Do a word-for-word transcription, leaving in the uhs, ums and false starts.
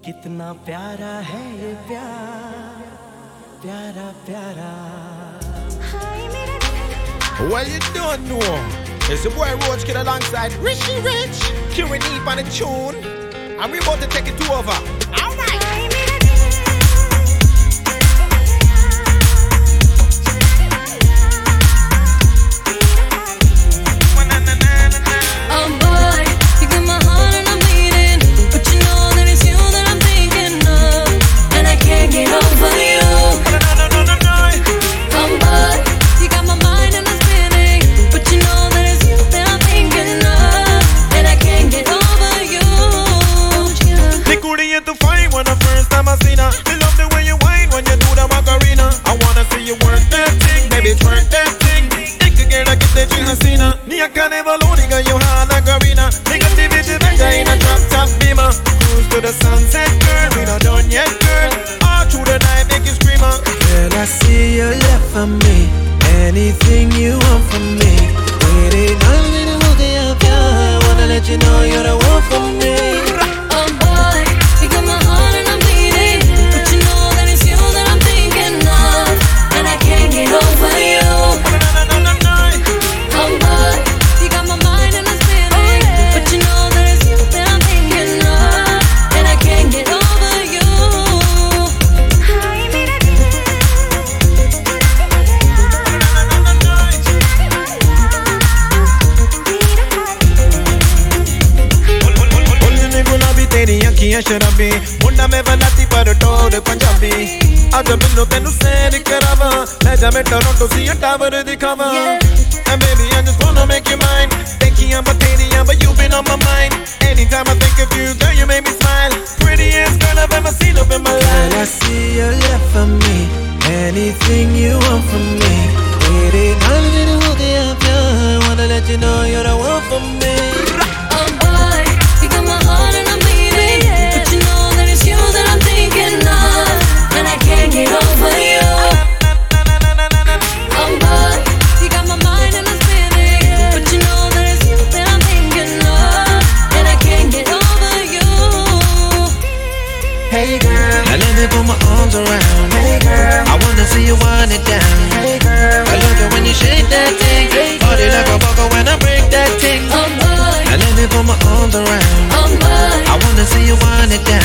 कितना प्यारा है ये प्यार, प्यारा प्यारा. Well, you don't know. It's the boy Roach Kid alongside Richie Rich, Kieran Eve on the tune, and we about to take it over. All right. Nia Canevaloniga, Johanna Garina, negativity better in a drop top beamer. Cruise to the sunset, girl, we not done yet, girl. All through the night, make you screamer. Girl, I see your love for me. Anything you want from me. Waiting on me to look at you. Wanna let you know you're the one for me. Oh boy, you got my heart and I'm bleeding. But you know that it's you that I'm thinking of, and I can't get over you. शराबी मुंडा में बनाती पर टोर पंजाबी आज मिलो तेनू सैर करावा ले जा मैं टोरंटो सी टावर दिखावा and baby I just wanna make you mine thinking I'm a bacteria but you've been on my mind anytime I think of you girl you make me smile prettiest girl I've ever seen up in my life. Girl, I see your love for me anything you want from me waiting on me to hold you up yeah. Wanna let you know you're the one for me. Oh boy, you got my heart and I'm bleeding. But you know that it's you that I'm thinking of, and I can't get over you. Oh boy, you got my mind and I'm spinning. But you know that it's you that I'm thinking of, and I can't get over you. Hey girl, now let me put my arms around. Hey girl, I wanna see you wind it down. Hey girl, I love it when you shake that thing. Party like a buckle when I break that thing. Oh boy, now let me put my arms around. oh boy, I wanna see you wind it down.